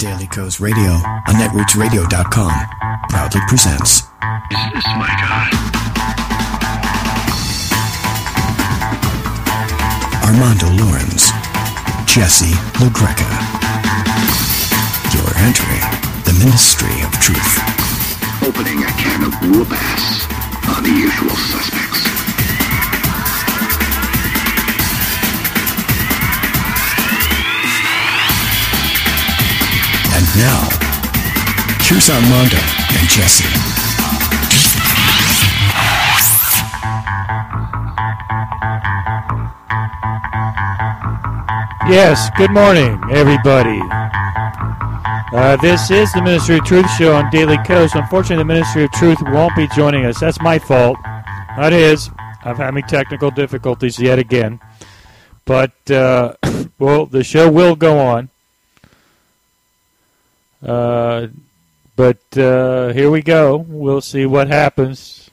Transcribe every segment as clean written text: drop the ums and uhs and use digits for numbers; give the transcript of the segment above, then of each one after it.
Daily Kos Radio on netrootsradio.com proudly presents. Is this my guy? Armando Lawrence, Jesse LaGreca. You're entering the Ministry of Truth. Opening a can of whoop-ass on the usual suspects. And now, here's Armando and Jesse. Yes, good morning, everybody. This is the Ministry of Truth show on Daily Kos. Unfortunately, the Ministry of Truth won't be joining us. That's my fault. That is. I'm having technical difficulties yet again. But, well, the show will go on. But here we go. We'll see what happens.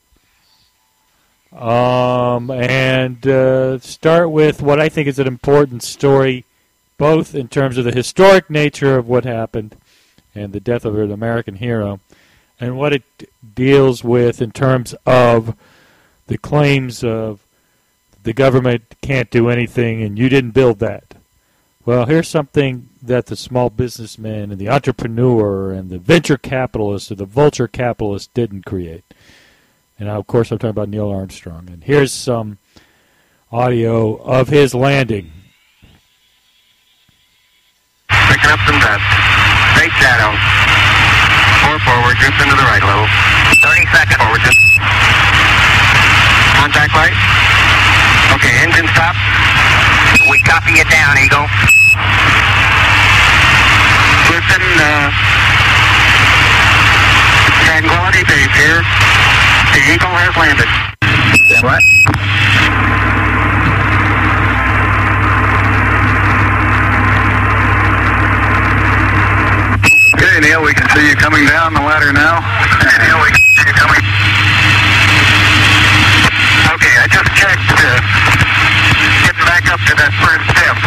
And start with what I think is an important story, both in terms of the historic nature of what happened and the death of an American hero, and what it deals with in terms of the claims of the government can't do anything and you didn't build that. Well, here's something that the small businessman and the entrepreneur and the venture capitalist or the vulture capitalist didn't create. And, of course, I'm talking about Neil Armstrong. And here's some audio of his landing. Picking up some dust. Straight shadow. 4 forward, drift into the right a little. 30 seconds forward, just. Contact light. Okay, engine stop. We copy it down, Eagle. Listen, Tranquility Base here. The Eagle has landed. What? Okay, Neil, we can see you coming down the ladder now. Okay, Neil, we can see you coming. Okay, I just checked, getting back up to that first step.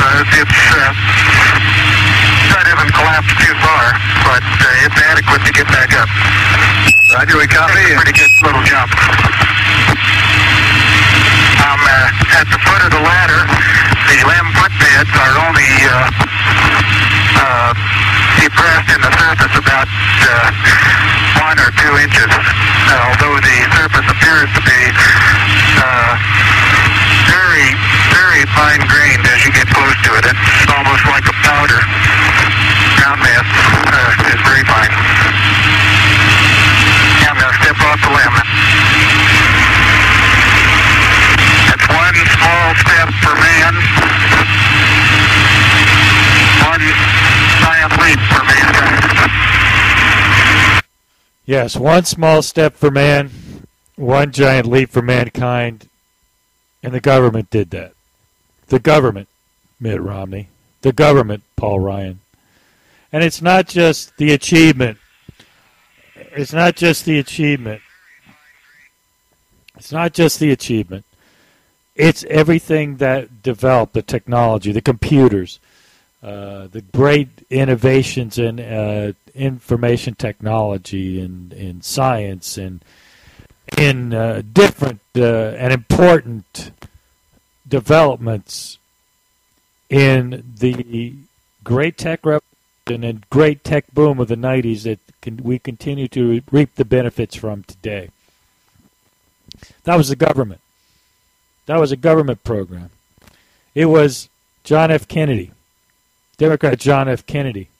That hasn't collapsed too far, but it's adequate to get back up. Roger, we copy. Pretty good little jump. I'm at the foot of the ladder. The limb footbeds are only depressed in the surface about 1 or 2 inches, although the surface appears to be very, very fine-grained as you get close to it. It's almost like a powder. Ground mass is very fine. I'm going to step off the limb. That's one small step for man, one giant leap for mankind. Yes, one small step for man, one giant leap for mankind, and the government did that. The government, Mitt Romney. The government, Paul Ryan. And it's not just the achievement. It's not just the achievement. It's not just the achievement. It's everything that developed, the technology, the computers, the great innovations in information technology and in science and in different and important developments in the great tech revolution and great tech boom of the 90s that we continue to reap the benefits from today. That was the government. That was a government program. It was John F. Kennedy, Democrat John F. Kennedy.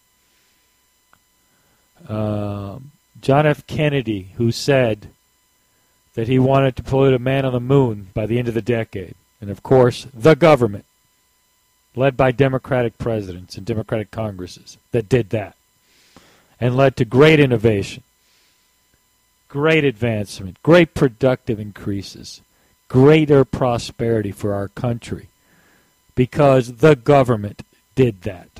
John F. Kennedy, who said that he wanted to put a man on the moon by the end of the decade. And, of course, the government, led by Democratic presidents and Democratic Congresses, that did that and led to great innovation, great advancement, great productive increases, greater prosperity for our country because the government did that.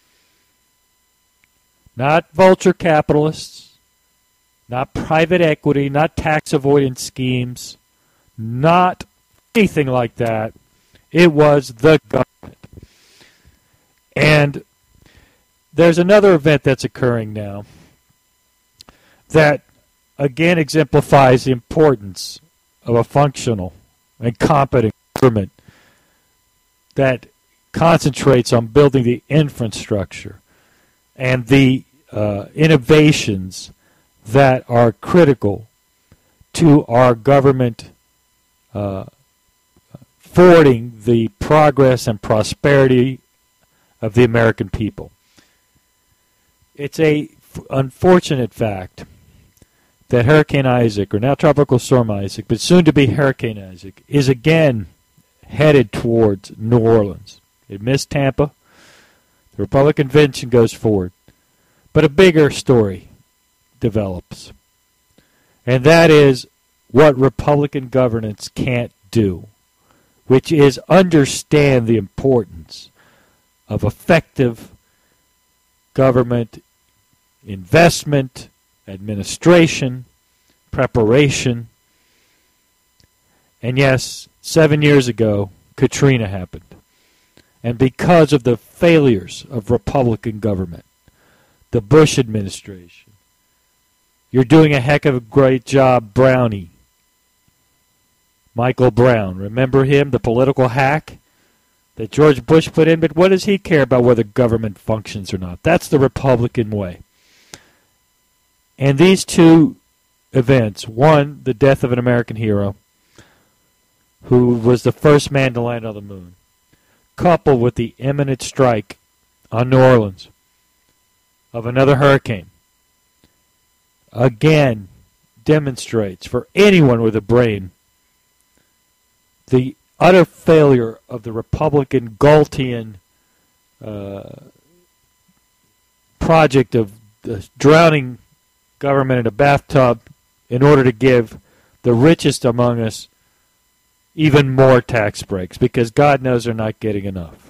Not vulture capitalists, not private equity, not tax avoidance schemes, not anything like that. It was the government. And there's another event that's occurring now that, again, exemplifies the importance of a functional and competent government that concentrates on building the infrastructure and the innovations that are critical to our government forwarding the progress and prosperity of the American people. It's a unfortunate fact that Hurricane Isaac, or now Tropical Storm Isaac, but soon to be Hurricane Isaac, is again headed towards New Orleans. It missed Tampa. The Republican convention goes forward. But a bigger story develops. And that is what Republican governance can't do, which is understand the importance of effective government investment, administration, preparation. And yes, 7 years ago, Katrina happened. And because of the failures of Republican government, the Bush administration, you're doing a heck of a great job, Brownie. Michael Brown, remember him, the political hack that George Bush put in? But what does he care about whether government functions or not? That's the Republican way. And these two events, one, the death of an American hero who was the first man to land on the moon, coupled with the imminent strike on New Orleans of another hurricane, again demonstrates for anyone with a brain the utter failure of the Republican Galtian project of drowning government in a bathtub in order to give the richest among us even more tax breaks, because God knows they're not getting enough.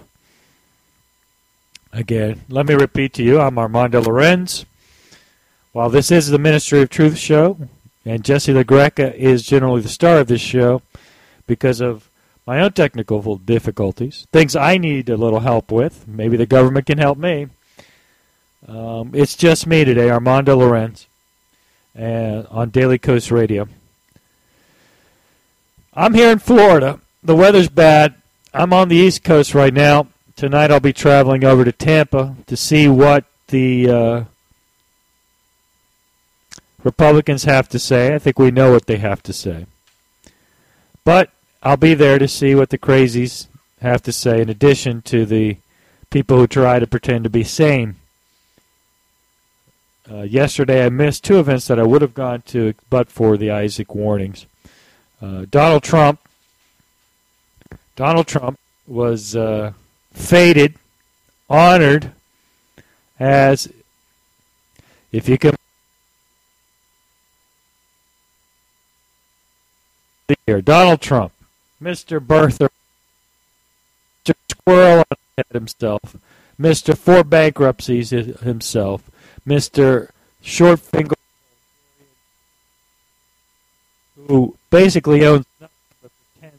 Again, let me repeat to you, I'm Armando Lorenz. While this is the Ministry of Truth show, and Jesse LaGreca is generally the star of this show because of my own technical difficulties, things I need a little help with, maybe the government can help me. It's just me today, Armando Lorenz, on Daily Coast Radio. I'm here in Florida. The weather's bad. I'm on the East Coast right now. Tonight I'll be traveling over to Tampa to see what the Republicans have to say. I think we know what they have to say. But I'll be there to see what the crazies have to say, in addition to the people who try to pretend to be sane. Yesterday I missed two events that I would have gone to but for the Isaac warnings. Donald Trump was feted, honored as, if you can here, Donald Trump, Mr. Birther, Mr. Squirrel on his head himself, Mr. Four Bankruptcies himself, Mr. Short Finger, who basically owns nothing but pretend.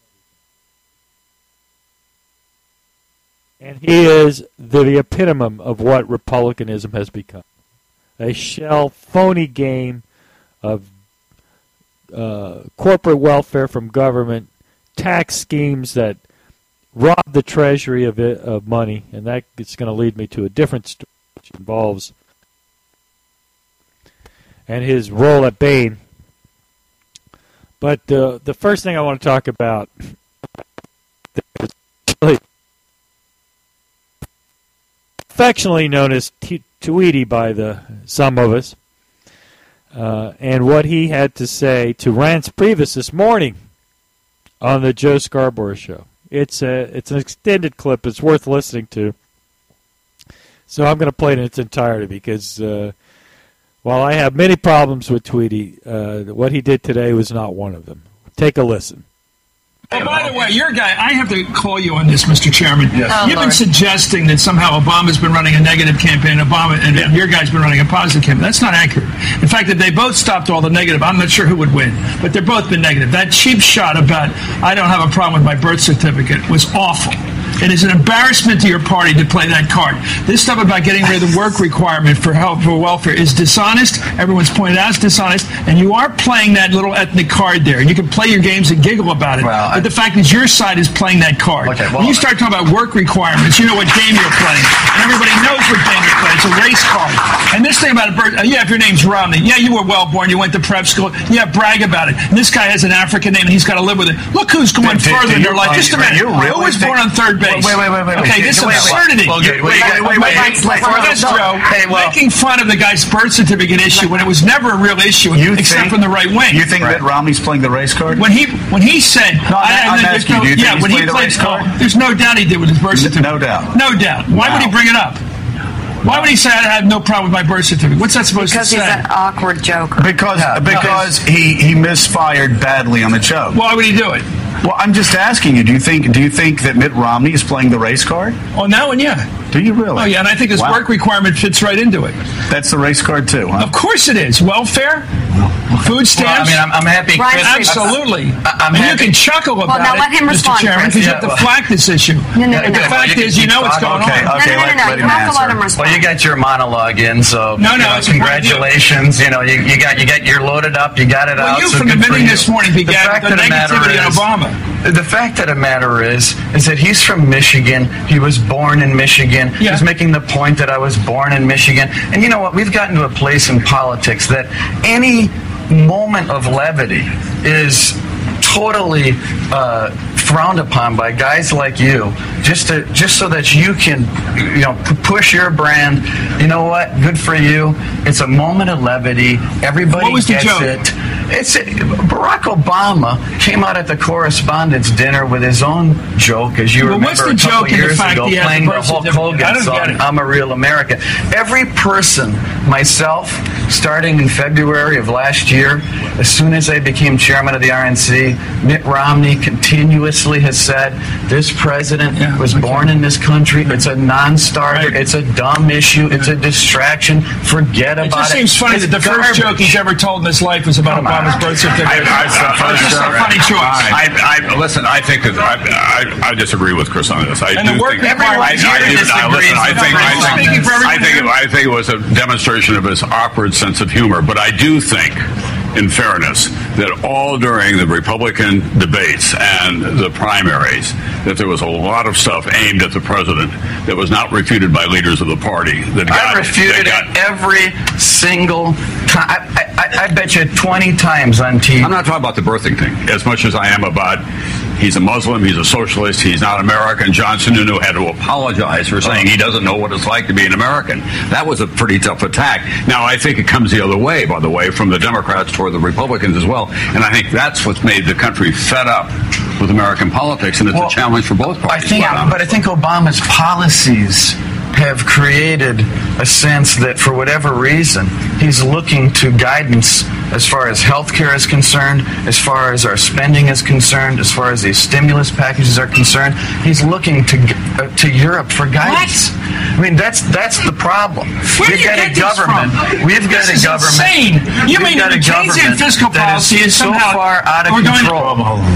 And he is the epitome of what Republicanism has become. A shell, phony game of corporate welfare from government, tax schemes that rob the Treasury of money, and that is going to lead me to a different story, which involves and his role at Bain. But the first thing I want to talk about is affectionately known as Tweety by some of us, and what he had to say to Reince Priebus this morning on the Joe Scarborough Show. It's an extended clip. It's worth listening to. So I'm going to play it in its entirety because while I have many problems with Tweety, what he did today was not one of them. Take a listen. Oh, by the way, your guy, I have to call you on this, Mr. Chairman. Yes. You've been suggesting that somehow Obama's been running a negative campaign, and your guy's been running a positive campaign. That's not accurate. In fact, if they both stopped all the negative, I'm not sure who would win, but they've both been negative. That cheap shot about I don't have a problem with my birth certificate was awful. It is an embarrassment to your party to play that card. This stuff about getting rid of the work requirement for health for welfare is dishonest. Everyone's pointed out it's dishonest, and you are playing that little ethnic card there. And you can play your games and giggle about it, but the fact is your side is playing that card. Okay, well, when you start talking about work requirements, you know what game you're playing, and everybody knows what game you're playing. It's a race card. And this thing about a birth, if your name's Romney, you were well born, you went to prep school, brag about it. And this guy has an African name, and he's got to live with it. Look who's going further in their life. Just a minute. Who was born on third base? Wait. Okay, this is absurdity. Making fun of the guy's birth certificate issue when it was never a real issue, except from the right wing. You think that Romney's playing the race card? When he said, I'm asking you, do you think he's playing the race card? There's no doubt he did with his birth certificate. No doubt. No doubt. Why would he bring it up? Why would he say I have no problem with my birth certificate? What's that supposed to say? Because he's an awkward joker. Because he misfired badly on the joke. Why would he do it? Well, I'm just asking you. Do you think that Mitt Romney is playing the race card? On that one, yeah. Do you really? Oh, yeah, and I think his work requirement fits right into it. That's the race card, too, huh? Of course it is. Welfare, food stamps. Well, I'm happy. Absolutely. I'm happy. You can chuckle about now let him respond, Mr. Chairman, because you have to flack this issue. No. The fact is, you know what's going on. Okay, No. You have to let him respond. Well, you got your monologue in, so congratulations. You you're loaded up. You got it out. Well, you from the beginning this morning began with the negativity on Obama. The fact of the matter is that he's from Michigan. He was born in Michigan. Yeah. He's making the point that I was born in Michigan. And you know what? We've gotten to a place in politics that any moment of levity is totally frowned upon by guys like you, just so that you can, push your brand. You know what? Good for you. It's a moment of levity. Everybody gets it. Barack Obama came out at the correspondence dinner with his own joke, as you remember, what's the a couple joke in the years fact ago, he has playing the the birth Hulk certificate? Hogan song, I'm a Real American. Every person, myself, starting in February of last year, as soon as I became chairman of the RNC, Mitt Romney continuously has said, this president was born in this country. It's a non-starter. It's a dumb issue. It's a distraction. Forget about it. It just seems funny that the first joke he's ever told in his life was about Obama's birth certificate. It's just a funny choice. Listen, I think that I disagree with Chris on this. I think it was a demonstration of his awkward sense of humor, but I do think, in fairness, that all during the Republican debates and the primaries, that there was a lot of stuff aimed at the president that was not refuted by leaders of the party. I refuted it every single time. I bet you 20 times on TV. I'm not talking about the birthing thing as much as I am about he's a Muslim, he's a socialist, he's not American. John Sununu had to apologize for saying he doesn't know what it's like to be an American. That was a pretty tough attack. Now, I think it comes the other way, by the way, from the Democrats toward the Republicans as well. And I think that's what's made the country fed up with American politics, and it's a challenge for both parties. But I think Obama's policies have created a sense that, for whatever reason, he's looking to guidance as far as health care is concerned, as far as our spending is concerned, as far as these stimulus packages are concerned. He's looking to Europe for guidance. What? I mean, that's the problem. We've got a government. This is insane. You mean the Keynesian fiscal policy is somehow so far out of control?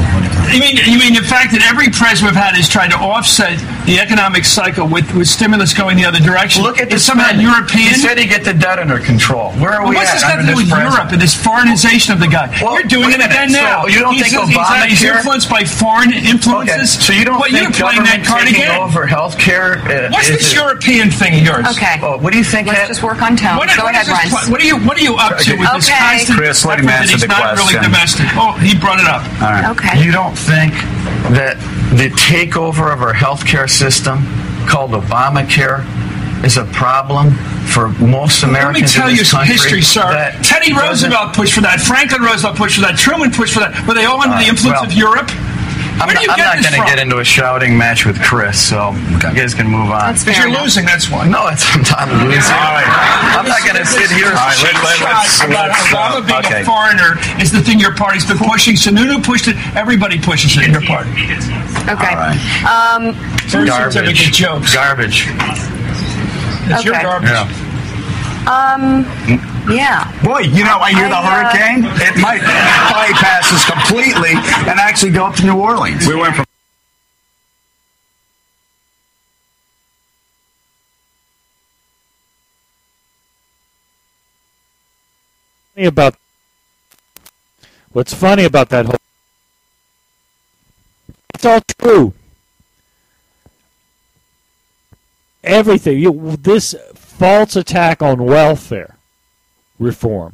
You mean the fact that every president we've had is trying to offset the economic cycle with stimulus going the other direction? Look at the somehow European. He said he'd get the debt under control. Where are we at? What's this got to do with Europe and this foreignization of the guy? Well, you're doing it again now. So you don't think Obama he's influenced by foreign influences? Okay. So you don't think playing that card taking again? over health care? What's this European thing of yours? Okay. What do you think? Let's just work on tone. Go ahead, Ryan. What are you up to with this constant Chris, let him answer the not really question. domestic? Oh, he brought it up. All right. Okay. You don't think that the takeover of our health care system, called Obamacare, is a problem for most Americans Let me tell in you this some country? history, sir. Teddy Roosevelt pushed for that. Franklin Roosevelt pushed for that. Truman pushed for that. Were they all under the influence of Europe? I'm not going to get into a shouting match with Chris, so you guys can move on. Because you're losing, that's why. No, I'm losing. I'm not going to sit here. Obama being a foreigner is the thing your party's been pushing. Sununu pushed it. Everybody pushes it in your party. Okay. Garbage. Jokes. Garbage. It's your garbage. Yeah. Boy, I hear the hurricane. It might bypass us completely and actually go up to New Orleans. We went from What's funny about that whole... It's all true. Everything. This false attack on welfare reform.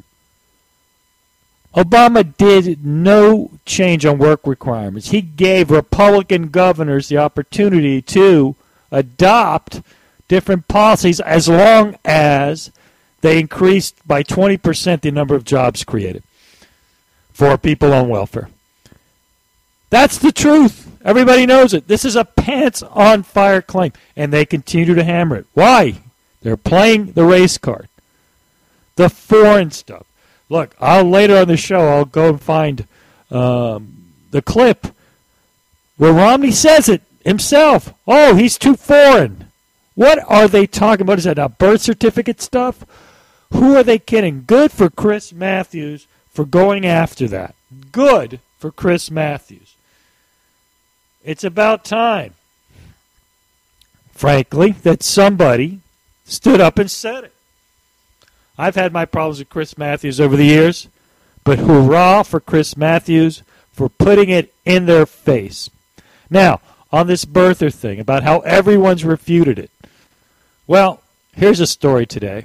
Obama did no change on work requirements. He gave Republican governors the opportunity to adopt different policies as long as they increased by 20% the number of jobs created for people on welfare. That's the truth. Everybody knows it. This is a pants-on-fire claim, and they continue to hammer it. Why? They're playing the race card. The foreign stuff. Look, later on the show, I'll go and find the clip where Romney says it himself. Oh, he's too foreign. What are they talking about? Is that now birth certificate stuff? Who are they kidding? Good for Chris Matthews for going after that. Good for Chris Matthews. It's about time, frankly, that somebody stood up and said it. I've had my problems with Chris Matthews over the years, but hurrah for Chris Matthews for putting it in their face. Now, on this birther thing, about how everyone's refuted it. Well, here's a story today.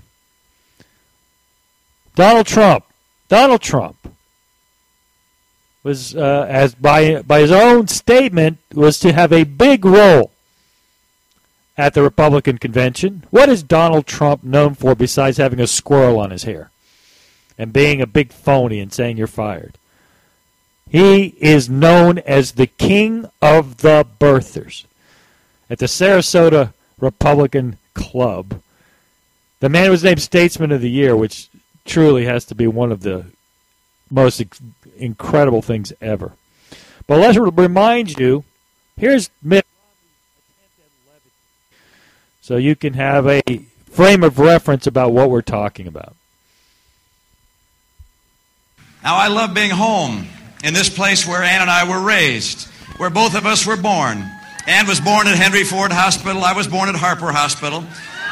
Donald Trump was, as by his own statement, was to have a big role at the Republican convention. What is Donald Trump known for besides having a squirrel on his hair and being a big phony and saying you're fired? He is known as the king of the birthers. At the Sarasota Republican Club, the man was named Statesman of the Year, which truly has to be one of the most incredible things ever. But let's remind you, here's Mitt Romney, so you can have a frame of reference about what we're talking about. Now, I love being home in this place where Ann and I were raised, where both of us were born. Ann was born at Henry Ford Hospital. I was born at Harper Hospital.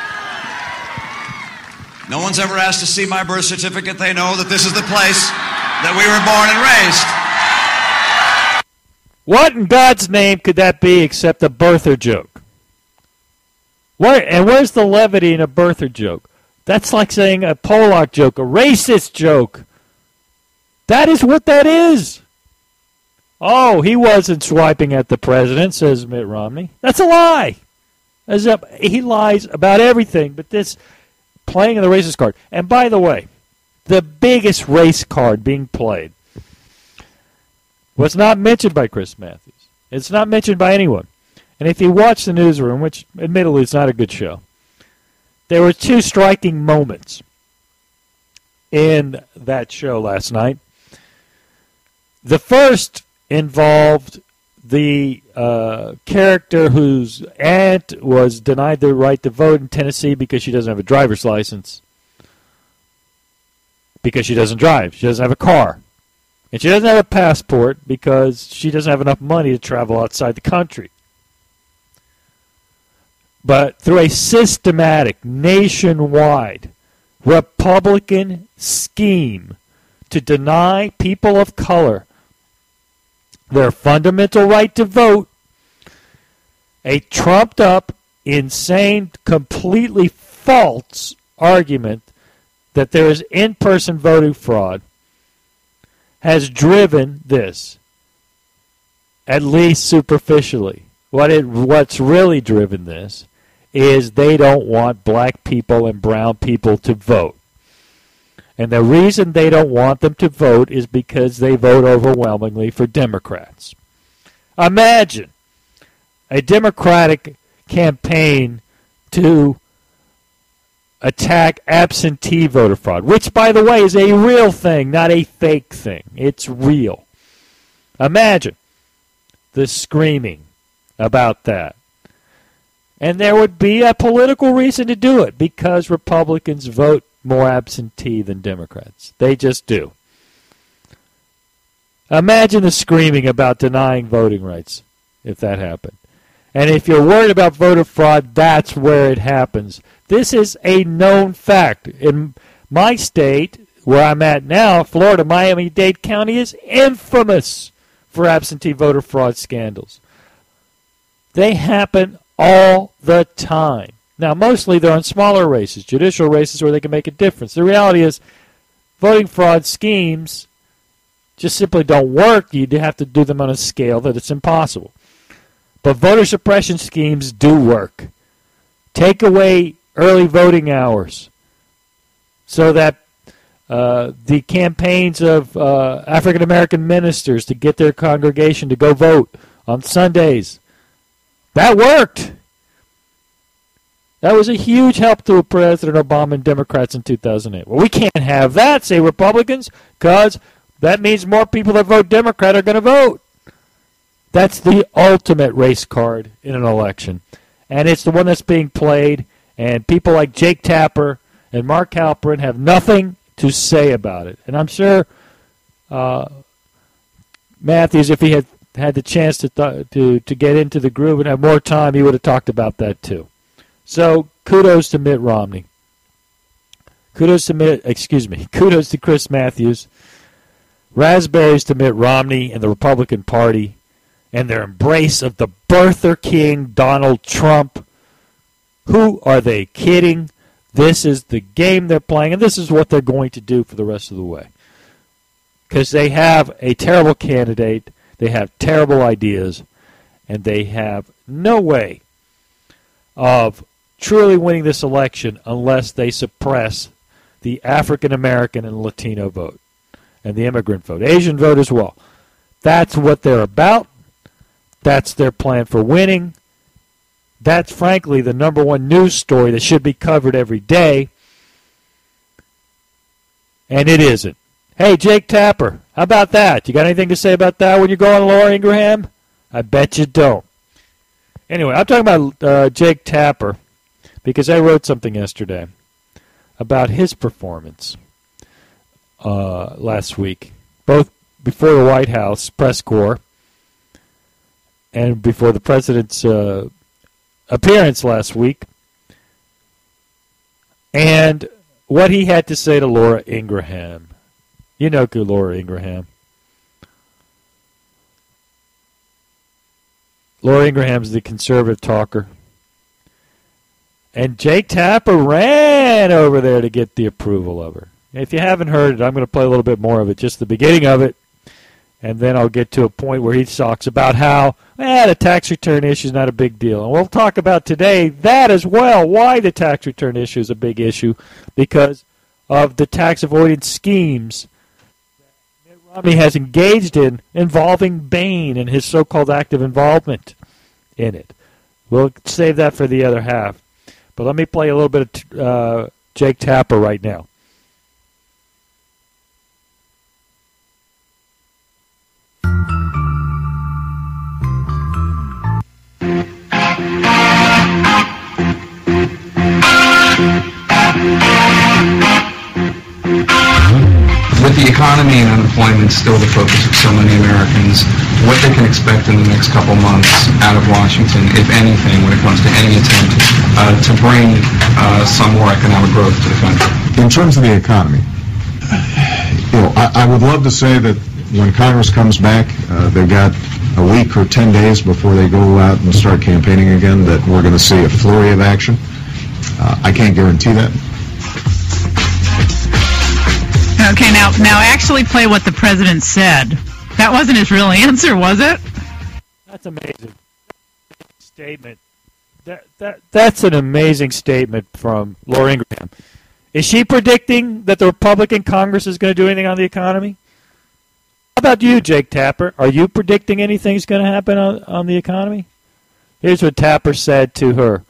No one's ever asked to see my birth certificate. They know that this is the place that we were born and raised. What in God's name could that be except a birther joke? Where's the levity in a birther joke? That's like saying a Pollock joke, a racist joke. That is what that is. Oh, he wasn't swiping at the president, says Mitt Romney. That's a lie. He lies about everything, but this playing of the racist card. And by the way, the biggest race card being played was not mentioned by Chris Matthews. It's not mentioned by anyone. And if you watch the newsroom, which admittedly is not a good show, there were two striking moments in that show last night. The first involved the character whose aunt was denied the right to vote in Tennessee because she doesn't have a driver's license. Because she doesn't drive. She doesn't have a car. And she doesn't have a passport because she doesn't have enough money to travel outside the country. But through a systematic, nationwide, Republican scheme to deny people of color their fundamental right to vote, a trumped-up, insane, completely false argument that there is in-person voting fraud has driven this, at least superficially. What's really driven this is they don't want black people and brown people to vote. And the reason they don't want them to vote is because they vote overwhelmingly for Democrats. Imagine a Democratic campaign to attack absentee voter fraud, which, by the way, is a real thing, not a fake thing. It's real. Imagine the screaming about that. And there would be a political reason to do it, because Republicans vote more absentee than Democrats. They just do. Imagine the screaming about denying voting rights if that happened. And if you're worried about voter fraud, that's where it happens. This is a known fact. In my state, where I'm at now, Florida, Miami-Dade County is infamous for absentee voter fraud scandals. They happen all the time. Now, mostly they're on smaller races, judicial races where they can make a difference. The reality is voting fraud schemes just simply don't work. You have to do them on a scale that it's impossible. But voter suppression schemes do work. Take away early voting hours so that the campaigns of African-American ministers to get their congregation to go vote on Sundays, that worked. That was a huge help to President Obama and Democrats in 2008. Well, we can't have that, say Republicans, because that means more people that vote Democrat are going to vote. That's the ultimate race card in an election. And it's the one that's being played, and people like Jake Tapper and Mark Halperin have nothing to say about it. And I'm sure Matthews, if he had had the chance to get into the groove and have more time, he would have talked about that too. So kudos to Mitt Romney. Kudos to Chris Matthews. Raspberries to Mitt Romney and the Republican Party and their embrace of the birther king, Donald Trump. Who are they kidding? This is the game they're playing, and this is what they're going to do for the rest of the way. Because they have a terrible candidate, they have terrible ideas, and they have no way of truly winning this election unless they suppress the African American and Latino vote and the immigrant vote, Asian vote as well. That's what they're about. That's their plan for winning. That's, frankly, the number one news story that should be covered every day. And it isn't. Hey, Jake Tapper, how about that? You got anything to say about that when you go on Laura Ingraham? I bet you don't. Anyway, I'm talking about Jake Tapper because I wrote something yesterday about his performance last week, both before the White House press corps and before the president's appearance last week, and what he had to say to Laura Ingraham. You know Laura Ingraham. Laura Ingraham's the conservative talker. And Jake Tapper ran over there to get the approval of her. If you haven't heard it, I'm going to play a little bit more of it, just the beginning of it, and then I'll get to a point where he talks about how the tax return issue is not a big deal. And we'll talk about today that as well, why the tax return issue is a big issue, because of the tax avoidance schemes that Mitt Romney has engaged in involving Bain and his so-called active involvement in it. We'll save that for the other half. But let me play a little bit of Jake Tapper right now. With the economy and unemployment still the focus of so many Americans, what they can expect in the next couple months out of Washington, if anything, when it comes to any attempt to bring some more economic growth to the country? In terms of the economy, I would love to say that when Congress comes back, they've got a week or 10 days before they go out and start campaigning again, that we're going to see a flurry of action. I can't guarantee that. Okay, now actually play what the president said. That wasn't his real answer, was it? That's amazing. Statement. That's an amazing statement from Laura Ingraham. Is she predicting that the Republican Congress is going to do anything on the economy? How about you, Jake Tapper? Are you predicting anything's going to happen on the economy? Here's what Tapper said to her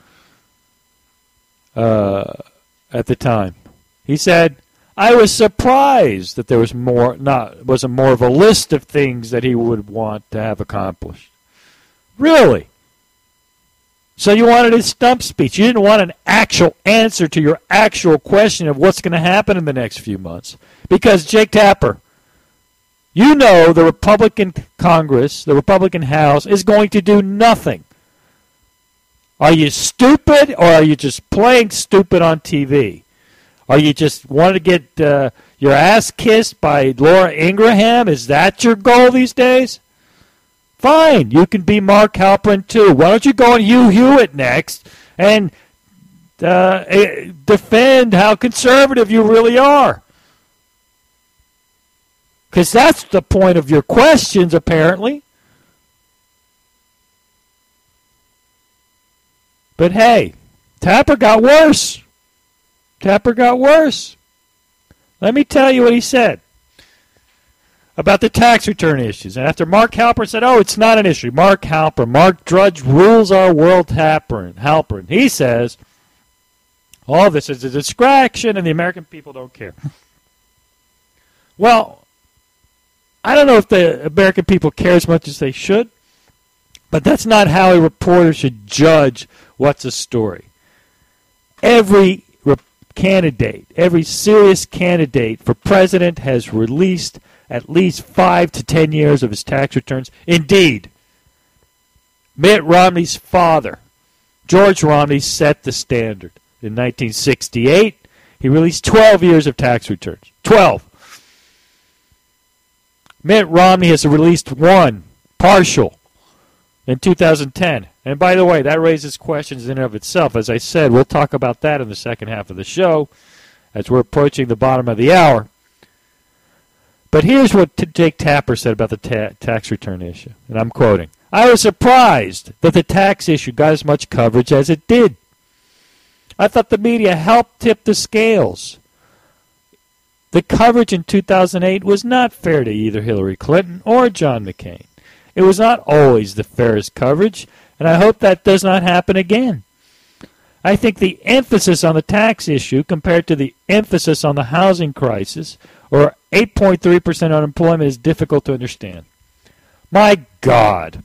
at the time. He said, I was surprised that there was wasn't more of a list of things that he would want to have accomplished. Really? So you wanted a stump speech. You didn't want an actual answer to your actual question of what's going to happen in the next few months. Because, Jake Tapper, you know the Republican Congress, the Republican House, is going to do nothing. Are you stupid, or are you just playing stupid on TV? Or you just want to get your ass kissed by Laura Ingraham? Is that your goal these days? Fine, you can be Mark Halperin too. Why don't you go on Hugh Hewitt next and defend how conservative you really are? Because that's the point of your questions, apparently. But hey, Tapper got worse. Tapper got worse. Let me tell you what he said about the tax return issues. And after Mark Halperin said, oh, it's not an issue. Mark Drudge rules our world. Halperin. He says, all this is a distraction and the American people don't care. Well, I don't know if the American people care as much as they should, but that's not how a reporter should judge what's a story. Every candidate, every serious candidate for president has released at least 5 to 10 years of his tax returns. Indeed, Mitt Romney's father, George Romney, set the standard. In 1968, he released 12 years of tax returns. 12. Mitt Romney has released one, partial, in 2010. And by the way, that raises questions in and of itself. As I said, we'll talk about that in the second half of the show as we're approaching the bottom of the hour. But here's what Jake Tapper said about the tax return issue, and I'm quoting, I was surprised that the tax issue got as much coverage as it did. I thought the media helped tip the scales. The coverage in 2008 was not fair to either Hillary Clinton or John McCain. It was not always the fairest coverage, and I hope that does not happen again. I think the emphasis on the tax issue compared to the emphasis on the housing crisis or 8.3% unemployment is difficult to understand. My God.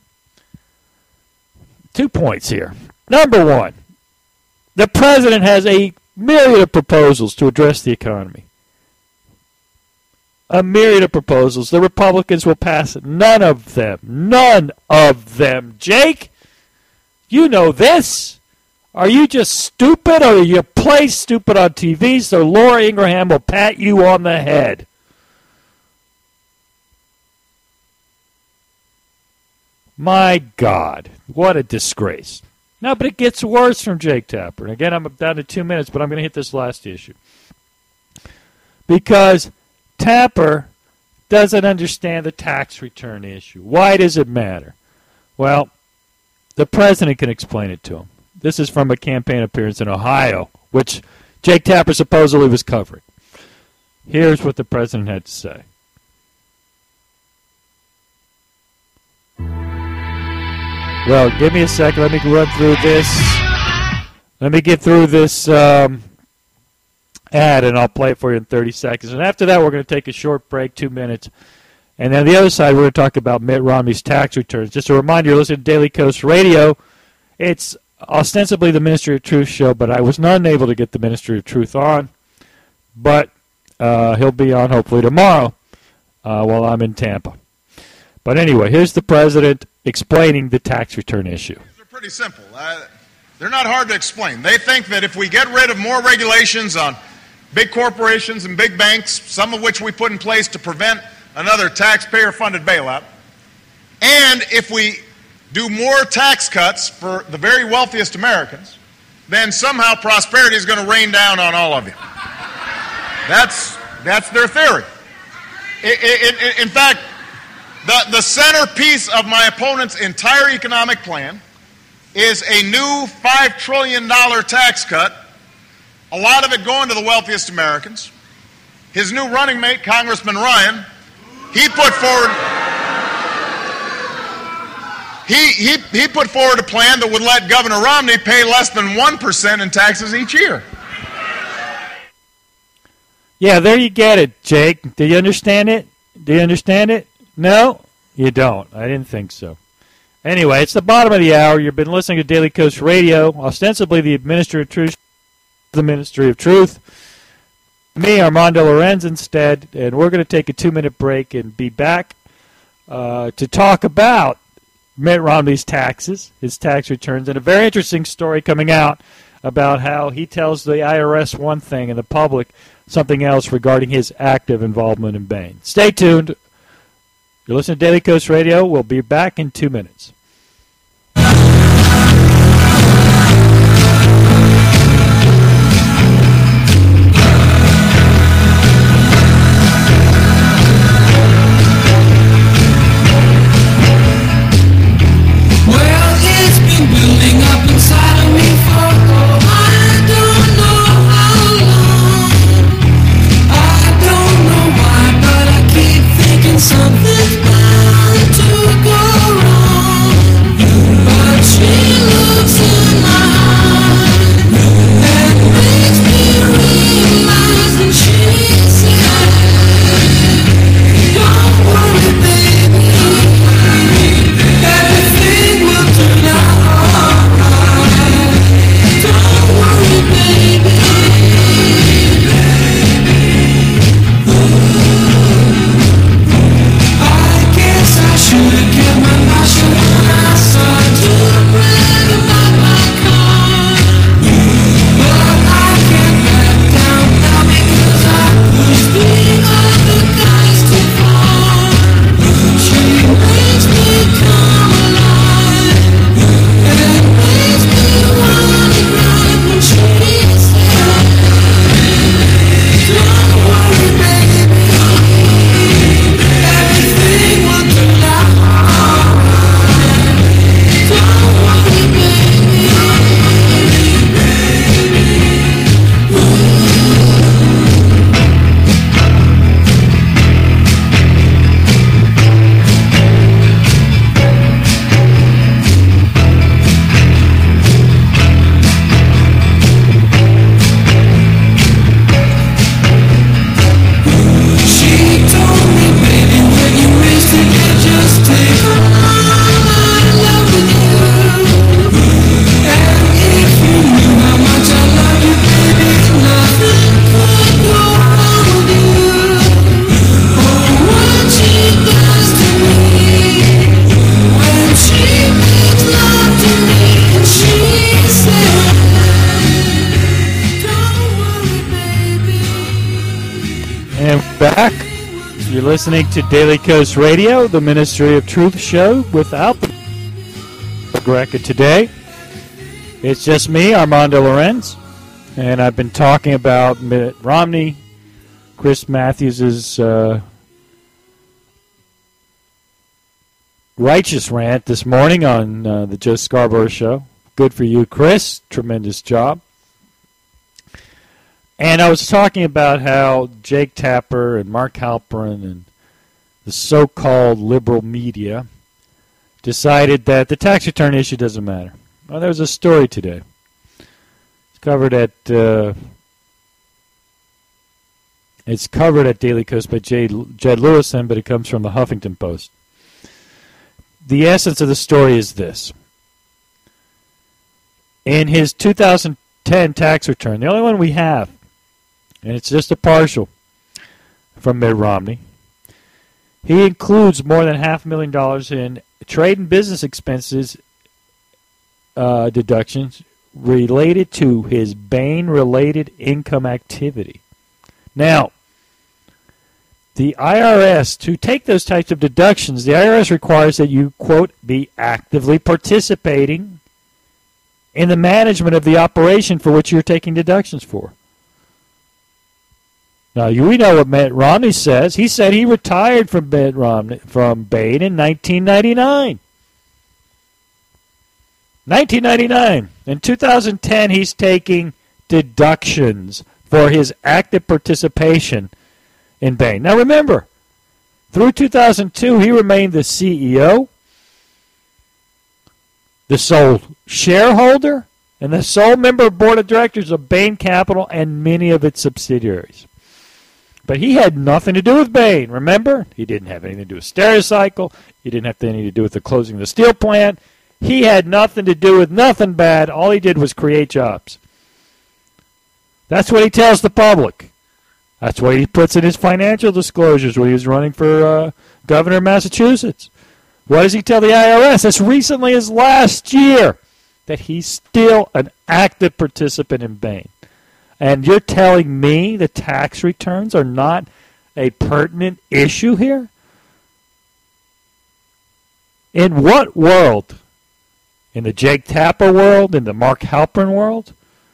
2 points here. Number one, the president has a myriad of proposals to address the economy. A myriad of proposals. The Republicans will pass none of them. None of them. Jake, you know this. Are you just stupid or you play stupid on TV so Laura Ingraham will pat you on the head? My God, what a disgrace. No, but it gets worse from Jake Tapper. And again, I'm down to 2 minutes, but I'm going to hit this last issue. Because Tapper doesn't understand the tax return issue. Why does it matter? Well, the president can explain it to him. This is from a campaign appearance in Ohio, which Jake Tapper supposedly was covering. Here's what the president had to say. Well, give me a second. Let me run through this. Let me get through this ad, and I'll play it for you in 30 seconds. And after that, we're going to take a short break, 2 minutes. And then on the other side, we're going to talk about Mitt Romney's tax returns. Just a reminder, you're listening to Daily Kos Radio. It's ostensibly the Ministry of Truth show, but I was not able to get the Ministry of Truth on. But he'll be on hopefully tomorrow while I'm in Tampa. But anyway, here's the president explaining the tax return issue. They're pretty simple. They're not hard to explain. They think that if we get rid of more regulations on big corporations and big banks, some of which we put in place to prevent another taxpayer-funded bailout, and if we do more tax cuts for the very wealthiest Americans, then somehow prosperity is going to rain down on all of you. That's their theory. In fact, the centerpiece of my opponent's entire economic plan is a new $5 trillion tax cut, a lot of it going to the wealthiest Americans. His new running mate, Congressman Ryan, he put forward he put forward a plan that would let Governor Romney pay less than 1% in taxes each year. Yeah, there you get it, Jake. Do you understand it? Do you understand it? No, you don't. I didn't think so. Anyway, it's the bottom of the hour. You've been listening to Daily Kos Radio, ostensibly the Ministry of Truth, the Ministry of Truth. Me, Armando Lorenz, instead, and we're going to take a 2-minute break and be back to talk about Mitt Romney's taxes, his tax returns, and a very interesting story coming out about how he tells the IRS one thing and the public something else regarding his active involvement in Bain. Stay tuned. You're listening to Daily Kos Radio. We'll be back in 2 minutes. Something's bound to go wrong. back. You're listening to Daily Kos Radio, the Ministry of Truth show without the Greca today. It's just me, Armando Lorenz, and I've been talking about Mitt Romney, Chris Matthews' righteous rant this morning on the Joe Scarborough show. Good for you, Chris. Tremendous job. And I was talking about how Jake Tapper and Mark Halperin and the so-called liberal media decided that the tax return issue doesn't matter. Well, there was a story today. It's covered at Daily Kos by Jed Lewison, but it comes from the Huffington Post. The essence of the story is this. In his 2010 tax return, the only one we have, and it's just a partial from Mitt Romney, he includes more than $500,000 in trade and business expenses deductions related to his Bain-related income activity. Now, the IRS, to take those types of deductions, the IRS requires that you, quote, be actively participating in the management of the operation for which you're taking deductions for. Now, we know what Mitt Romney says. He said he retired from Bain in 1999. 1999. In 2010, he's taking deductions for his active participation in Bain. Now, remember, through 2002, he remained the CEO, the sole shareholder, and the sole member of board of directors of Bain Capital and many of its subsidiaries. But he had nothing to do with Bain, remember? He didn't have anything to do with Stericycle. He didn't have anything to do with the closing of the steel plant. He had nothing to do with nothing bad. All he did was create jobs. That's what he tells the public. That's what he puts in his financial disclosures when he was running for governor of Massachusetts. What does he tell the IRS? As recently as last year, that he's still an active participant in Bain. And you're telling me the tax returns are not a pertinent issue here? In what world? In the Jake Tapper world? In the Mark Halperin world?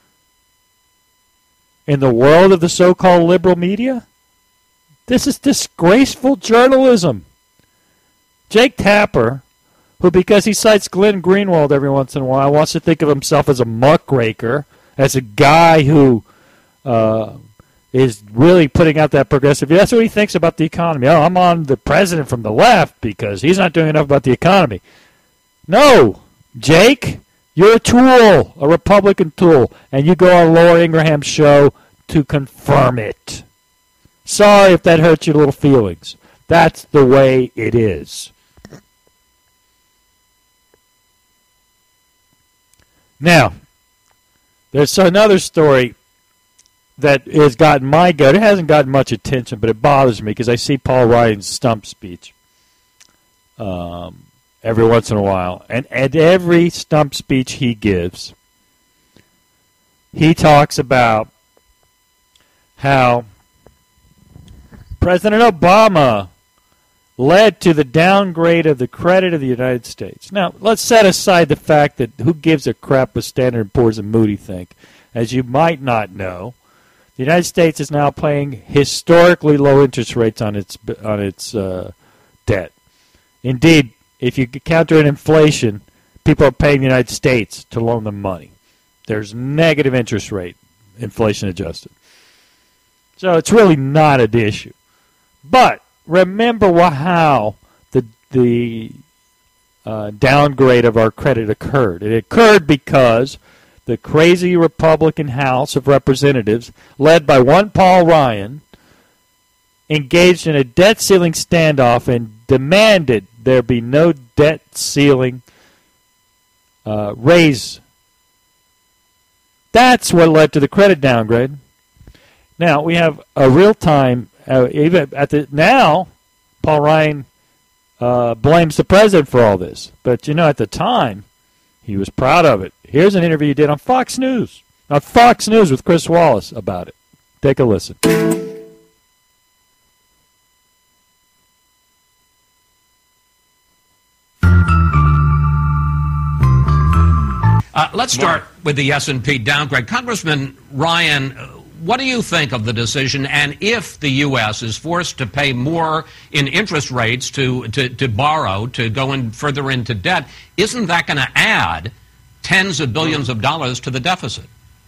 In the world of the so-called liberal media? This is disgraceful journalism. Jake Tapper, who because he cites Glenn Greenwald every once in a while, wants to think of himself as a muckraker, as a guy who is really putting out that progressive. That's what he thinks about the economy. Oh, I'm on the president from the left because he's not doing enough about the economy. No, Jake, you're a tool, a Republican tool, and you go on Laura Ingraham's show to confirm it. Sorry if that hurts your little feelings. That's the way it is. Now, there's another story that has gotten my goat. It hasn't gotten much attention, but it bothers me because I see Paul Ryan's stump speech every once in a while. And at every stump speech he gives, he talks about how President Obama led to the downgrade of the credit of the United States. Now, let's set aside the fact that who gives a crap what Standard & Poor's and Moody think. As you might not know, the United States is now paying historically low interest rates on its debt. Indeed, if you counter in inflation, people are paying the United States to loan them money. There's negative interest rate, inflation adjusted. So it's really not an issue. But remember how the downgrade of our credit occurred. It occurred because the crazy Republican House of Representatives, led by one Paul Ryan, engaged in a debt ceiling standoff and demanded there be no debt ceiling raise. That's what led to the credit downgrade. Now, we have a real-time, now, Paul Ryan blames the president for all this. But, at the time, he was proud of it. Here's an interview he did on Fox News. On Fox News with Chris Wallace about it. Take a listen. Let's start with the S&P downgrade. Congressman Ryan, what do you think of the decision? And if the U.S. is forced to pay more in interest rates to borrow, to go in further into debt, isn't that going to add tens of billions of dollars to the deficit?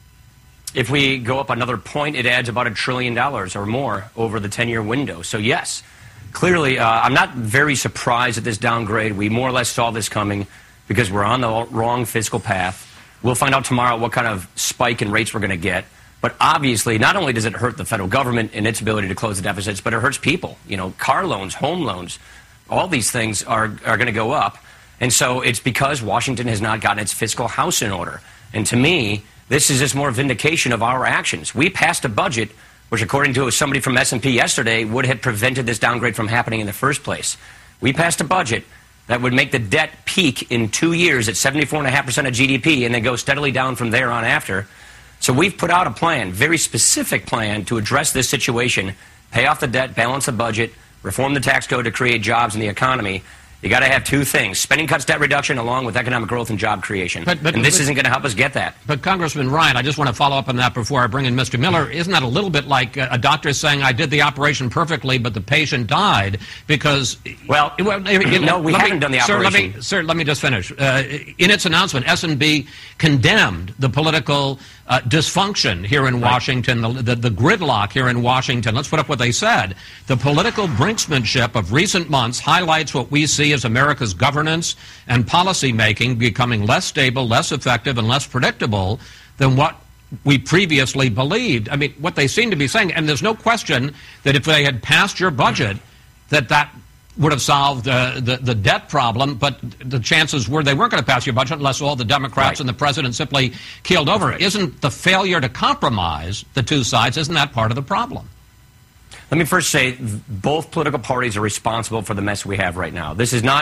If we go up another point, it adds about $1 trillion or more over the 10-year window. So, yes, clearly, I'm not very surprised at this downgrade. We more or less saw this coming because we're on the wrong fiscal path. We'll find out tomorrow what kind of spike in rates we're going to get. But obviously, not only does it hurt the federal government and its ability to close the deficits, but it hurts people. Car loans, home loans, all these things are going to go up. And so it's because Washington has not gotten its fiscal house in order. And to me, this is just more vindication of our actions. We passed a budget which, according to somebody from S&P yesterday, would have prevented this downgrade from happening in the first place. We passed a budget that would make the debt peak in 2 years at 74.5% of GDP and then go steadily down from there on after. So we've put out a plan, very specific plan, to address this situation, pay off the debt, balance the budget, reform the tax code to create jobs in the economy. You got to have two things: spending cuts, debt reduction, along with economic growth and job creation. And this isn't going to help us get that. But Congressman Ryan, I just want to follow up on that before I bring in Mr. Miller. Isn't that a little bit like a doctor saying, I did the operation perfectly, but the patient died because... no, we haven't done the operation. Sir, let me just finish. In its announcement, S&P condemned the political dysfunction here in Washington, the gridlock here in Washington. Let's put up what they said. The political brinksmanship of recent months highlights what we see as America's governance and policy making becoming less stable, less effective, and less predictable than what we previously believed. I mean, what they seem to be saying, and there's no question that if they had passed your budget, that would have solved the debt problem, but the chances were they weren't going to pass your budget unless all the Democrats and the president simply keeled over. Isn't the failure to compromise the two sides, isn't that part of the problem? Let me first say both political parties are responsible for the mess we have right now. This is not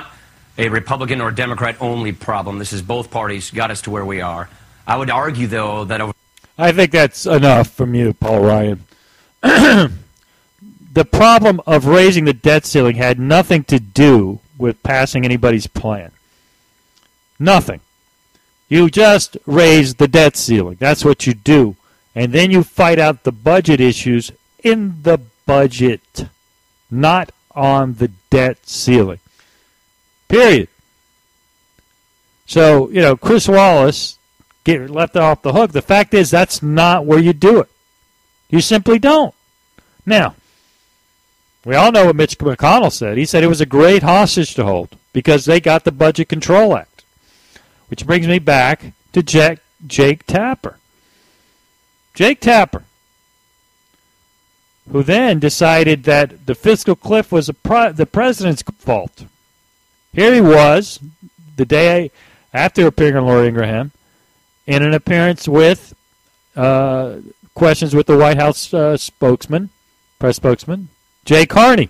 a Republican or Democrat only problem. This is both parties got us to where we are. I would argue, though, that over I think that's enough from you, Paul Ryan. The problem of raising the debt ceiling had nothing to do with passing anybody's plan. Nothing. You just raise the debt ceiling. That's what you do. And then you fight out the budget issues in the budget, not on the debt ceiling. Period. So, Chris Wallace get left off the hook. The fact is that's not where you do it. You simply don't. Now, we all know what Mitch McConnell said. He said it was a great hostage to hold because they got the Budget Control Act, which brings me back to Jake Tapper. Jake Tapper, who then decided that the fiscal cliff was the president's fault. Here he was, the day after appearing on Laura Ingraham, in an appearance with questions with the White House press spokesman, Jay Carney.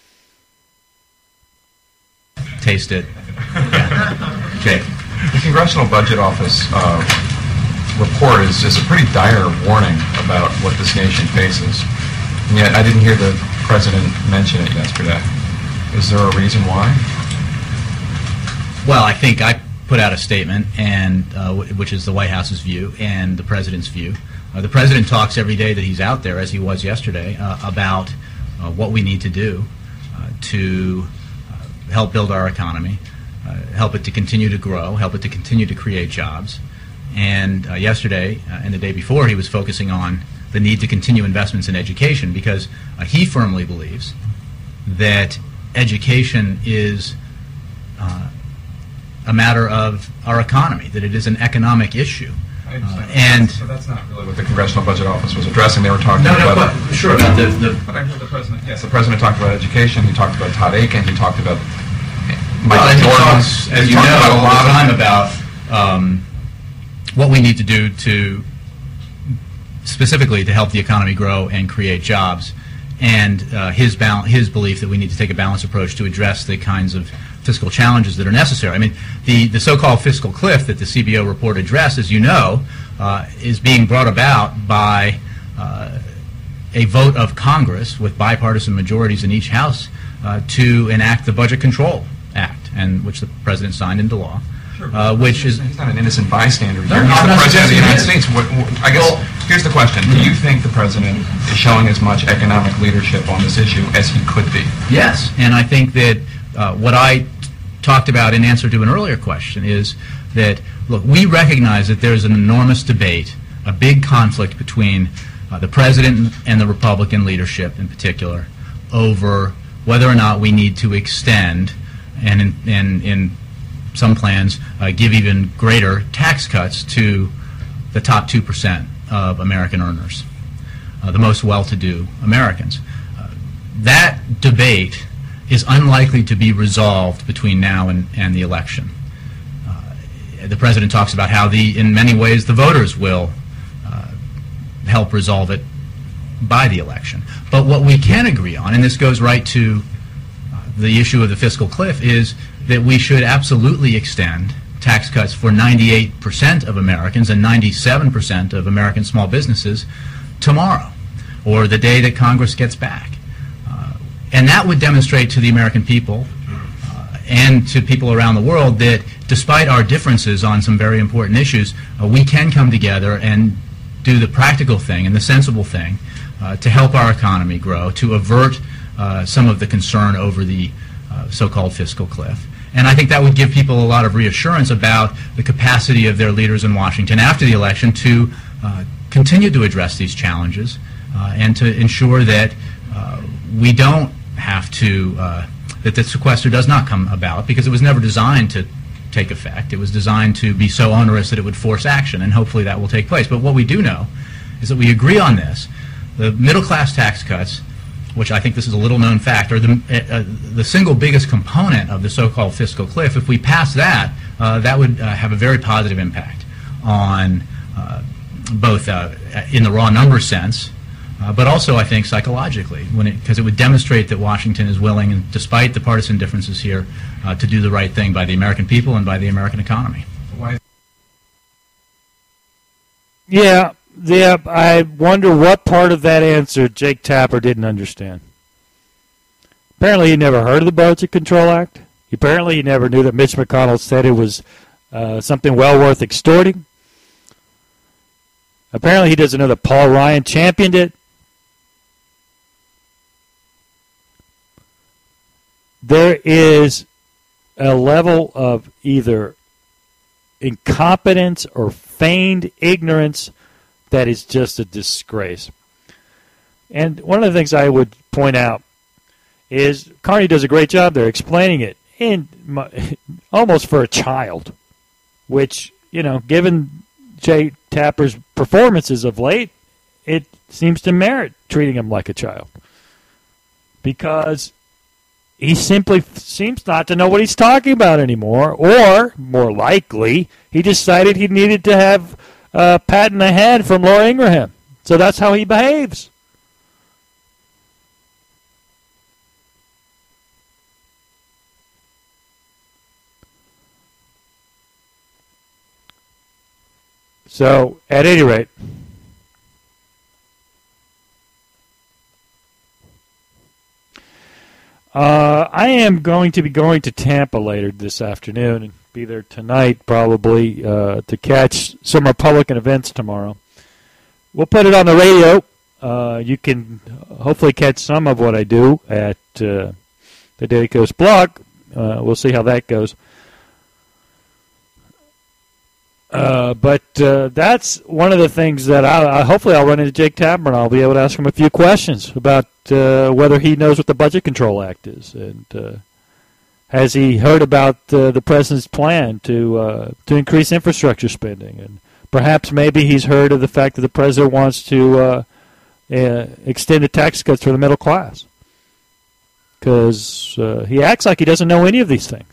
Taste it. Jay. The Congressional Budget Office report is a pretty dire warning about what this nation faces. And yet I didn't hear the President mention it yesterday. Is there a reason why? Well, I think I put out a statement, and which is the White House's view and the President's view. The President talks every day that he's out there, as he was yesterday, about what we need to do to help build our economy, help it to continue to grow, help it to continue to create jobs. And yesterday and the day before, he was focusing on the need to continue investments in education because he firmly believes that education is a matter of our economy, that it is an economic issue. And so that's not really what the Congressional Budget Office was addressing. They were talking about but I heard the President. Yes, the President talked about education. He talked about Todd Akin. He talked about Michael Jordan. As you know, a lot of time about what we need to do to specifically to help the economy grow and create jobs, and his belief that we need to take a balanced approach to address the kinds of fiscal challenges that are necessary. I mean, the so-called fiscal cliff that the CBO report addressed, as you know, is being brought about by a vote of Congress with bipartisan majorities in each house to enact the Budget Control Act, and which the President signed into law. Which is he's not an innocent bystander. He's the President of the United States. I guess here's the question: do you think the President is showing as much economic leadership on this issue as he could be? Yes, and I think that what I talked about in answer to an earlier question is that, look, we recognize that there's an enormous debate, a big conflict between the President and the Republican leadership in particular over whether or not we need to extend and in some plans give even greater tax cuts to the top 2% of American earners, the most well-to-do Americans. That debate is unlikely to be resolved between now and the election. The President talks about how in many ways the voters will help resolve it by the election. But what we can agree on, and this goes right to the issue of the fiscal cliff, is that we should absolutely extend tax cuts for 98% of Americans and 97% of American small businesses tomorrow, or the day that Congress gets back. And that would demonstrate to the American people and to people around the world that despite our differences on some very important issues, we can come together and do the practical thing and the sensible thing to help our economy grow, to avert some of the concern over the so-called fiscal cliff. And I think that would give people a lot of reassurance about the capacity of their leaders in Washington after the election to continue to address these challenges and to ensure that we don't have to, that the sequester does not come about, because it was never designed to take effect. It was designed to be so onerous that it would force action, and hopefully that will take place. But what we do know is that we agree on this. The middle-class tax cuts, which I think this is a little-known fact, are the single biggest component of the so-called fiscal cliff. If we pass that, that would have a very positive impact on both in the raw number sense, but also I think psychologically, because it would demonstrate that Washington is willing, and despite the partisan differences here, to do the right thing by the American people and by the American economy. Yeah, I wonder what part of that answer Jake Tapper didn't understand. Apparently he never heard of the Budget Control Act. Apparently he never knew that Mitch McConnell said it was something well worth extorting. Apparently he doesn't know that Paul Ryan championed it. There is a level of either incompetence or feigned ignorance that is just a disgrace. And one of the things I would point out is Carney does a great job there explaining it almost for a child, which, given Jay Tapper's performances of late, it seems to merit treating him like a child, because he simply seems not to know what he's talking about anymore, or, more likely, he decided he needed to have a pat in the head from Laura Ingraham. So that's how he behaves. So, at any rate, I am going to be going to Tampa later this afternoon and be there tonight probably to catch some Republican events tomorrow. We'll put it on the radio. You can hopefully catch some of what I do at the Daily Coast blog. We'll see how that goes. But that's one of the things that hopefully I'll run into Jake Tapper and I'll be able to ask him a few questions about whether he knows what the Budget Control Act is, and has he heard about the president's plan to increase infrastructure spending, and perhaps maybe he's heard of the fact that the president wants to extend the tax cuts for the middle class, because he acts like he doesn't know any of these things.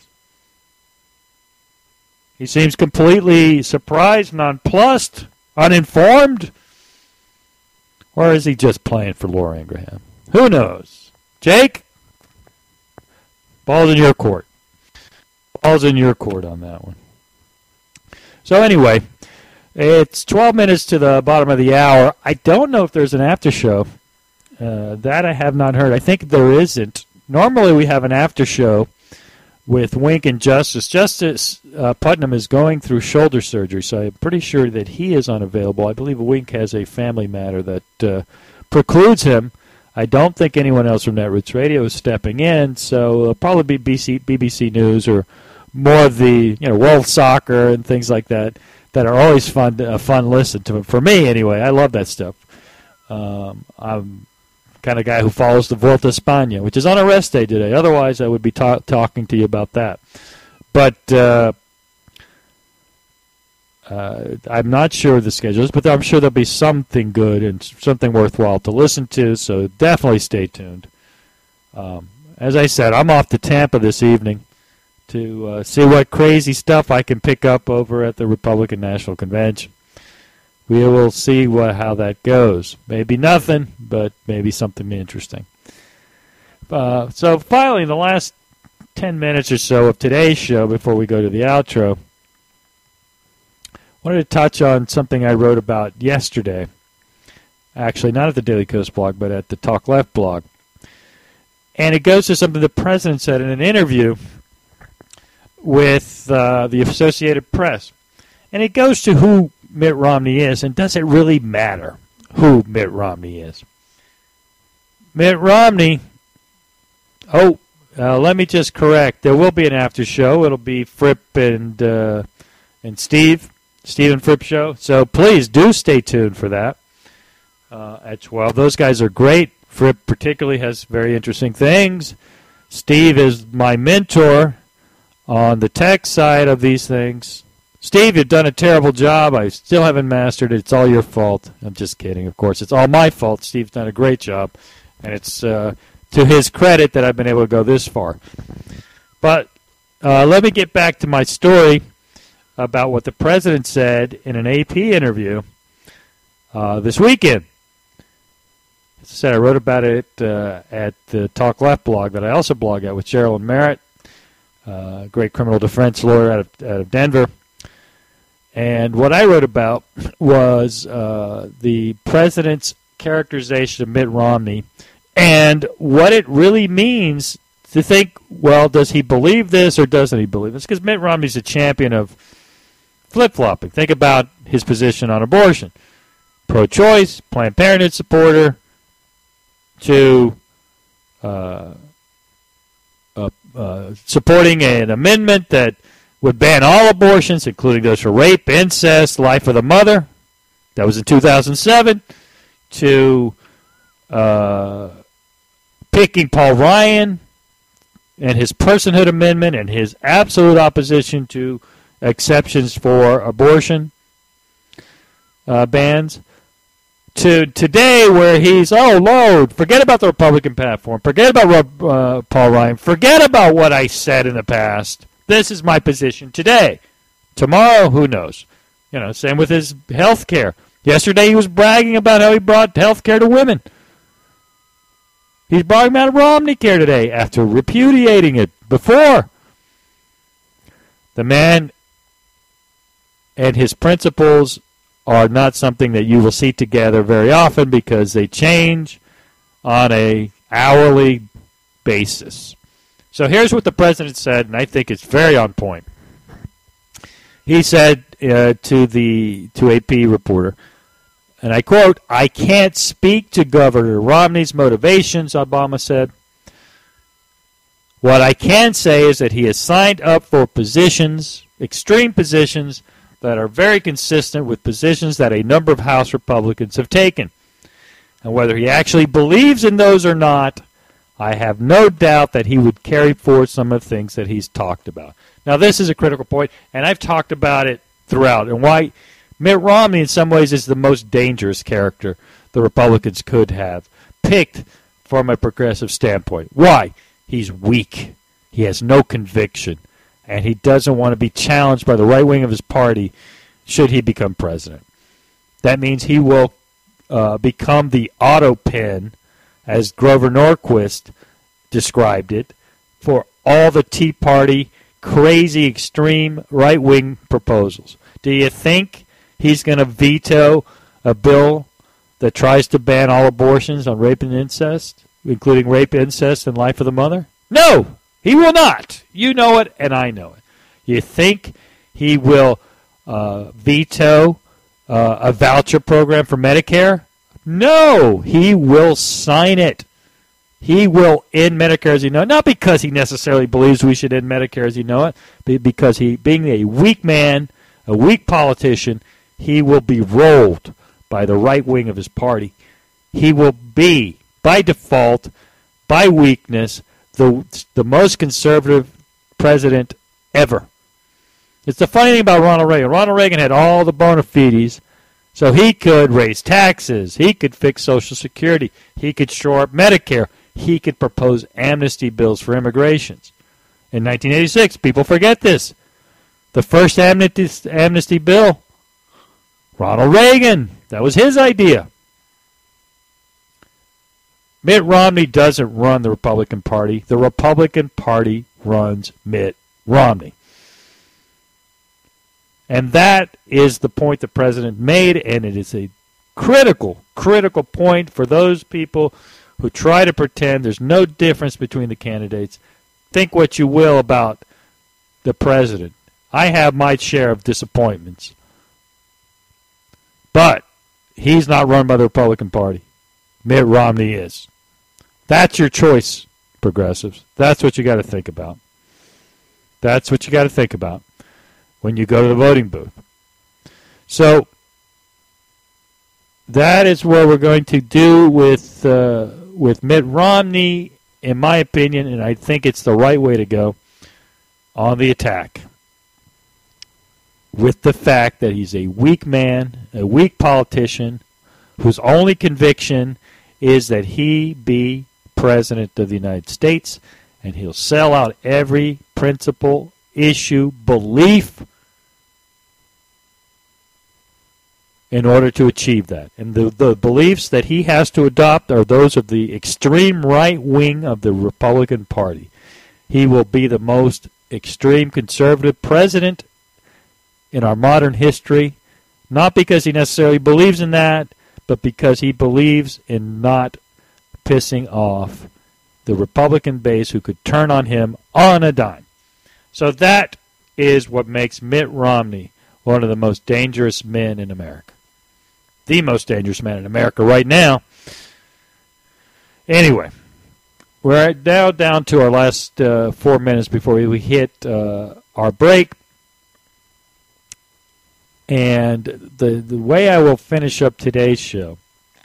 He seems completely surprised, nonplussed, uninformed. Or is he just playing for Laura Ingraham? Who knows? Jake? Ball's in your court. Ball's in your court on that one. So anyway, it's 12 minutes to the bottom of the hour. I don't know if there's an after show. That I have not heard. I think there isn't. Normally we have an after show with Wink and Justice. Justice Putnam is going through shoulder surgery, so I'm pretty sure that he is unavailable. I believe Wink has a family matter that precludes him. I don't think anyone else from Netroots Radio is stepping in, so it'll probably be BBC News or more of the World Soccer and things like that are always fun listen to. For me, anyway, I love that stuff. I'm kind of guy who follows the Vuelta a España, which is on a rest day today. Otherwise, I would be talking to you about that. But I'm not sure of the schedules, but I'm sure there'll be something good and something worthwhile to listen to, so definitely stay tuned. As I said, I'm off to Tampa this evening to see what crazy stuff I can pick up over at the Republican National Convention. We will see how that goes. Maybe nothing, but maybe something interesting. So finally, in the last 10 minutes or so of today's show, before we go to the outro, I wanted to touch on something I wrote about yesterday. Actually, not at the Daily Coast blog, but at the Talk Left blog. And it goes to something the president said in an interview with the Associated Press. And it goes to who Mitt Romney is, and does it really matter who Mitt Romney is? Mitt Romney, let me just correct. There will be an after show. It'll be Fripp and Steve and Fripp show. So please do stay tuned for that at 12. Those guys are great. Fripp particularly has very interesting things. Steve is my mentor on the tech side of these things. Steve, you've done a terrible job. I still haven't mastered it. It's all your fault. I'm just kidding, of course. It's all my fault. Steve's done a great job, and it's to his credit that I've been able to go this far. But let me get back to my story about what the president said in an AP interview this weekend. said, I wrote about it at the Talk Left blog that I also blog at with Sherilyn Merritt, great criminal defense lawyer out of Denver. And what I wrote about was the president's characterization of Mitt Romney and what it really means to think, well, does he believe this or doesn't he believe this? Because Mitt Romney's a champion of flip-flopping. Think about his position on abortion. Pro-choice, Planned Parenthood supporter, to supporting an amendment that would ban all abortions, including those for rape, incest, life of the mother. That was in 2007. To picking Paul Ryan and his personhood amendment and his absolute opposition to exceptions for abortion bans. To today, where he's, oh, Lord, forget about the Republican platform. Forget about Paul Ryan. Forget about what I said in the past. This is my position today. Tomorrow, who knows? You know, same with his health care. Yesterday, he was bragging about how he brought health care to women. He's bragging about Romney Care today after repudiating it before. The man and his principles are not something that you will see together very often because they change on a hourly basis. So here's what the president said, and I think it's very on point. He said to AP reporter, and I quote, "I can't speak to Governor Romney's motivations," Obama said. "What I can say is that he has signed up for positions, extreme positions, that are very consistent with positions that a number of House Republicans have taken. And whether he actually believes in those or not, I have no doubt that he would carry forward some of the things that he's talked about." Now, this is a critical point, and I've talked about it throughout, and why Mitt Romney in some ways is the most dangerous character the Republicans could have picked from a progressive standpoint. Why? He's weak. He has no conviction. And he doesn't want to be challenged by the right wing of his party should he become president. That means he will become the auto pen, as Grover Norquist described it, for all the Tea Party crazy, extreme right-wing proposals. Do you think he's going to veto a bill that tries to ban all abortions on rape and incest, including rape, incest, and life of the mother? No! He will not. You know it, and I know it. You think he will veto a voucher program for Medicare? No, he will sign it. He will end Medicare as you know it, not because he necessarily believes we should end Medicare as you know it, but because he, being a weak man, a weak politician, he will be rolled by the right wing of his party. He will be, by default, by weakness, the most conservative president ever. It's the funny thing about Ronald Reagan. Ronald Reagan had all the bona fides, so he could raise taxes, he could fix Social Security, he could shore up Medicare, he could propose amnesty bills for immigrations. In 1986, people forget this. The first amnesty bill, Ronald Reagan, that was his idea. Mitt Romney doesn't run the Republican Party. The Republican Party runs Mitt Romney. And that is the point the president made, and it is a critical point for those people who try to pretend there's no difference between the candidates. Think what you will about the president. I have my share of disappointments. But he's not run by the Republican Party. Mitt Romney is. That's your choice, progressives. That's what you got to think about. That's what you got to think about when you go to the voting booth. So that is what we're going to do with Mitt Romney, in my opinion, and I think it's the right way to go on the attack. With the fact that he's a weak man, a weak politician, whose only conviction is that he be President of the United States, and he'll sell out every principle, issue, belief in order to achieve that. And the beliefs that he has to adopt are those of the extreme right wing of the Republican Party. He will be the most extreme conservative president in our modern history, not because he necessarily believes in that, but because he believes in not pissing off the Republican base who could turn on him on a dime. So that is what makes Mitt Romney one of the most dangerous men in America. The most dangerous man in America right now. Anyway, we're now down to our last 4 minutes before we hit our break. And the way I will finish up today's show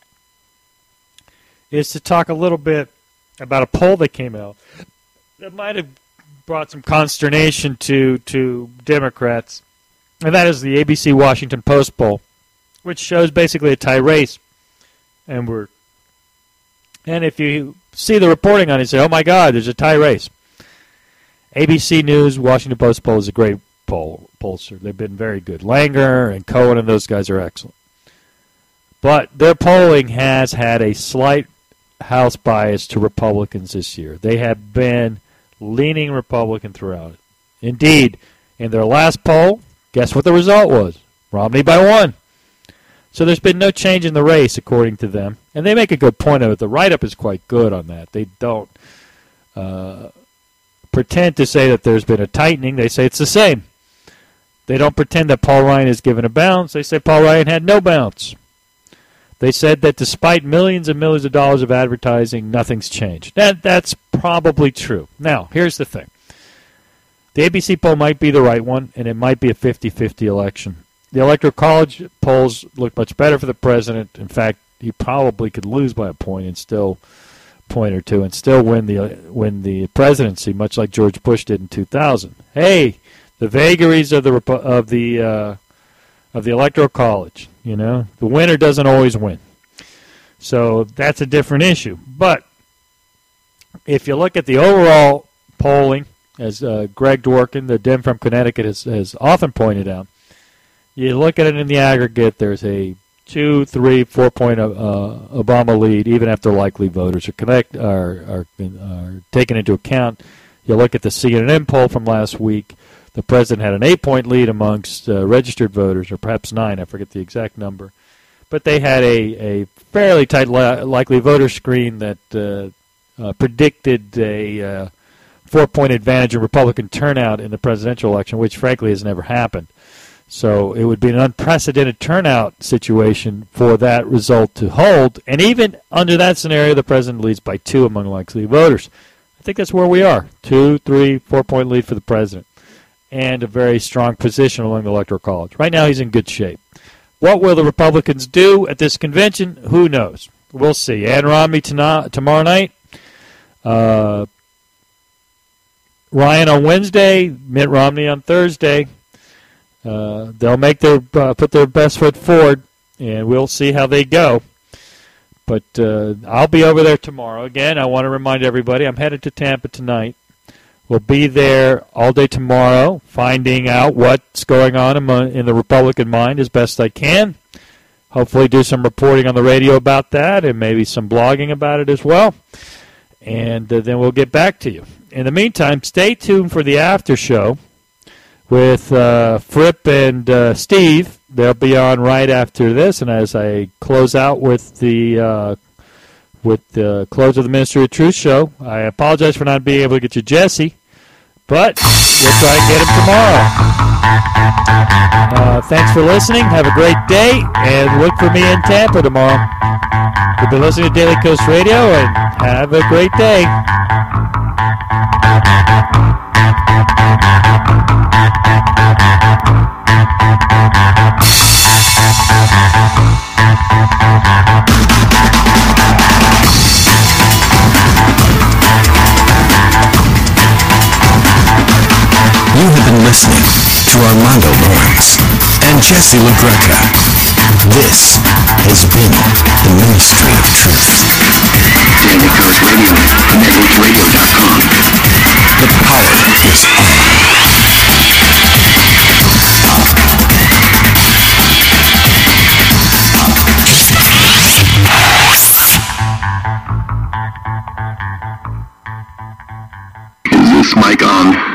is to talk a little bit about a poll that came out that might have brought some consternation to Democrats, and that is the ABC Washington Post poll, which shows basically a tie race. And if you see the reporting on it, you say, oh my God, there's a tie race. ABC News, Washington Post poll is a great pollster. They've been very good. Langer and Cohen and those guys are excellent. But their polling has had a slight house bias to Republicans this year. They have been leaning Republican throughout it. Indeed, in their last poll, guess what the result was? Romney by 1. So there's been no change in the race, according to them. And they make a good point of it. The write-up is quite good on that. They don't pretend to say that there's been a tightening. They say it's the same. They don't pretend that Paul Ryan is given a bounce. They say Paul Ryan had no bounce. They said that despite millions and millions of dollars of advertising, nothing's changed. That's probably true. Now, here's the thing. The ABC poll might be the right one, and it might be a 50-50 election. The Electoral College polls look much better for the president. In fact, he probably could lose by a point and still point or two and still win the presidency, much like George Bush did in 2000. Hey, the vagaries of the Electoral College. You know, the winner doesn't always win. So that's a different issue. But if you look at the overall polling, as Greg Dworkin, the Dem from Connecticut, has often pointed out, you look at it in the aggregate, there's a 2, 3, 4 point Obama lead, even after likely voters are taken into account. You look at the CNN poll from last week, the president had an 8-point lead amongst registered voters, or perhaps 9, I forget the exact number. But they had a fairly tight likely voter screen that predicted a 4-point advantage in Republican turnout in the presidential election, which frankly has never happened. So it would be an unprecedented turnout situation for that result to hold. And even under that scenario, the president leads by 2 among likely voters. I think that's where we are. 2, 3, 4-point lead for the president. And a very strong position along the Electoral College. Right now he's in good shape. What will the Republicans do at this convention? Who knows? We'll see. Ann Romney tomorrow night. Ryan on Wednesday. Mitt Romney on Thursday. They'll make put their best foot forward, and we'll see how they go. But I'll be over there tomorrow. Again, I want to remind everybody, I'm headed to Tampa tonight. We'll be there all day tomorrow, finding out what's going on in the Republican mind as best I can. Hopefully do some reporting on the radio about that and maybe some blogging about it as well. And then we'll get back to you. In the meantime, stay tuned for the after show with Fripp and Steve. They'll be on right after this. And as I close out with the close of the Ministry of Truth show, I apologize for not being able to get you Jesse. But we'll try and get him tomorrow. Thanks for listening. Have a great day, and look for me in Tampa tomorrow. You've been listening to Daily Coast Radio, and have a great day. You have been listening to Armando Lawrence and Jesse LaGreca. This has been the Ministry of Truth. Daily Coast Radio, NetworkRadio.com. The power is on. Is this mic on?